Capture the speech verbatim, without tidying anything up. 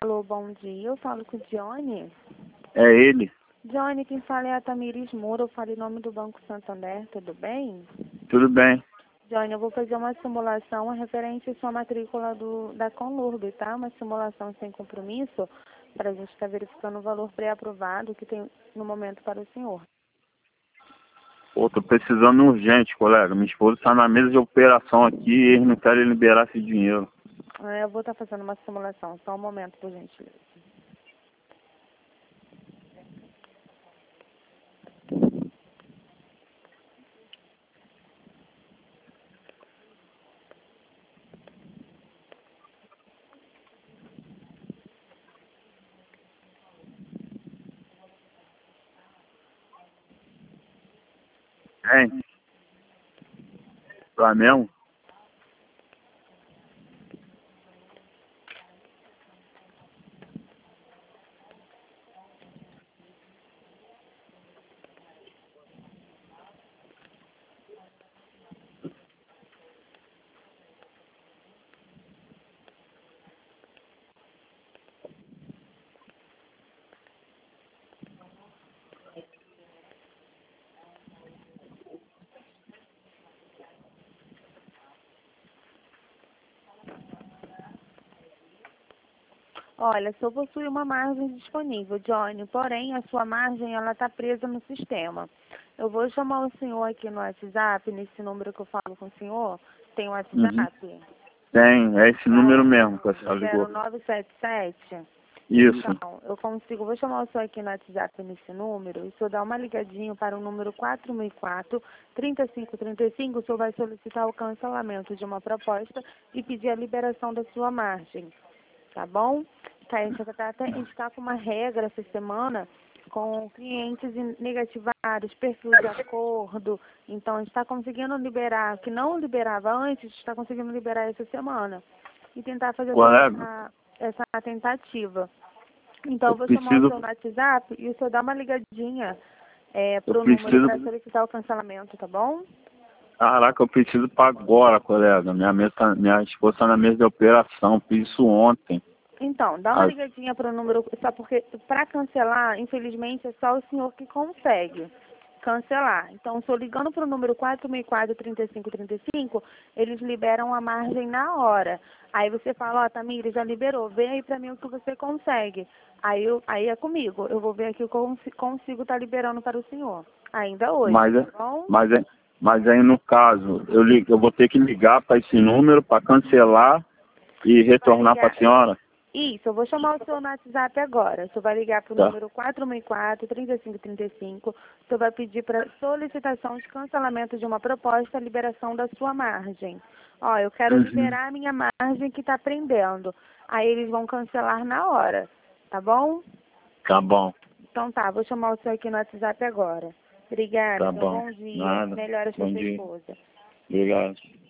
Alô, bom dia. Eu falo com o Johnny. É ele. Johnny, quem fala é a Tamires Moura. Eu falo em nome do Banco Santander, tudo bem? Tudo bem. Johnny, eu vou fazer uma simulação referente à sua matrícula do, da Conlurb, tá? Uma simulação sem compromisso, para a gente estar verificando o valor pré-aprovado que tem no momento para o senhor. Pô, tô precisando urgente, colega. Minha esposa está na mesa de operação aqui e eles não querem liberar esse dinheiro. É, eu vou estar fazendo uma simulação, só um momento, por gentileza. Hein? Flamengo? Olha, só possui uma margem disponível, Johnny, porém a sua margem ela está presa no sistema. Eu vou chamar o senhor aqui no WhatsApp, nesse número que eu falo com o senhor. Tem o WhatsApp? Uhum. Tem, é esse número mesmo que a senhora ligou. zero nove sete sete? Isso. Então, eu consigo, vou chamar o senhor aqui no WhatsApp nesse número, e o senhor dá uma ligadinha para o número quatro mil e quatro, trinta e cinco trinta e cinco, o senhor vai solicitar o cancelamento de uma proposta e pedir a liberação da sua margem, tá bom? Tá, a gente está a gente tá com uma regra essa semana com clientes negativados, perfil de acordo, então a gente está conseguindo liberar, que não liberava antes, a gente está conseguindo liberar essa semana e tentar fazer Colega, essa, essa tentativa. Então, eu eu vou chamar o preciso... seu no WhatsApp e o senhor dá uma ligadinha é, Eu pro número preciso... para solicitar o cancelamento, tá bom? Caraca, eu preciso para agora, colega. Minha, mesa, tá- minha esposa está na mesa de operação. Fiz isso ontem. Então, dá uma Ah, ligadinha pro número, só porque para cancelar, infelizmente, é só o senhor que consegue cancelar. Então, estou ligando para o número quatro mil e quatro, trinta e cinco trinta e cinco, eles liberam a margem na hora. Aí você fala, ó, Tamires, já liberou, vê aí para mim o que você consegue. Aí, eu, aí é comigo, eu vou ver aqui o que eu consigo estar liberando para o senhor. Ainda hoje, mas, é- tá bom? mas, é- mas aí, no caso, eu, li- eu vou ter que ligar para esse número para cancelar e Vai retornar para ligar. a senhora? Isso, eu vou chamar o senhor no WhatsApp agora. O senhor vai ligar para o Tá. número quatro mil e quatro, trinta e cinco trinta e cinco. O senhor vai pedir para solicitação de cancelamento de uma proposta, liberação da sua margem. Ó, eu quero Uhum. liberar a minha margem que está prendendo. Aí eles vão cancelar na hora, tá bom? Tá bom, Então tá, vou chamar o senhor aqui no WhatsApp agora. Obrigada, tá meu bom. bom dia. Nada. Melhoras para Bom sua dia. esposa. Obrigado.